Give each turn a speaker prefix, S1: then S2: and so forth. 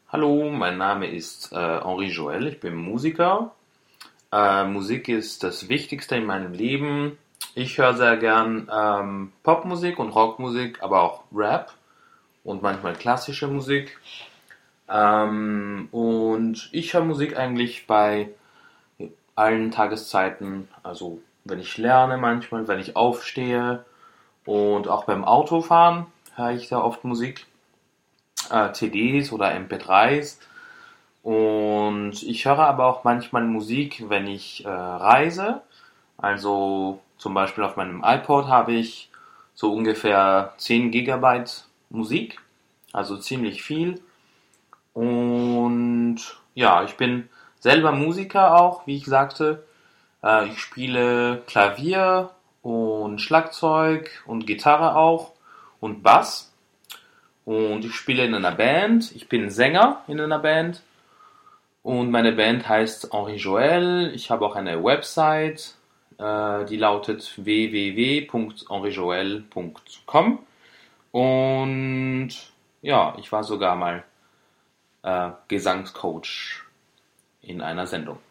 S1: Hallo, mein Name ist Henri Joel, ich bin Musiker. Musik ist das Wichtigste in meinem Leben. Ich höre sehr gern Popmusik und Rockmusik, aber auch Rap und manchmal klassische Musik. Und ich höre Musik eigentlich bei allen Tageszeiten, also wenn ich lerne manchmal, wenn ich aufstehe und auch beim Autofahren höre ich sehr oft Musik, CDs oder MP3s. Und ich höre aber auch manchmal Musik, wenn ich reise. Also zum Beispiel auf meinem iPod habe ich so ungefähr 10 Gigabyte Musik, also ziemlich viel. Und ja, ich bin selber Musiker auch, wie ich sagte. Ich spiele Klavier und Schlagzeug und Gitarre auch und Bass. Und ich spiele in einer Band. Ich bin Sänger in einer Band. Und meine Band heißt Henri Joel. Ich habe auch eine Website, die lautet www.henrijoel.com. Und ja, ich war sogar mal Gesangscoach in einer Sendung.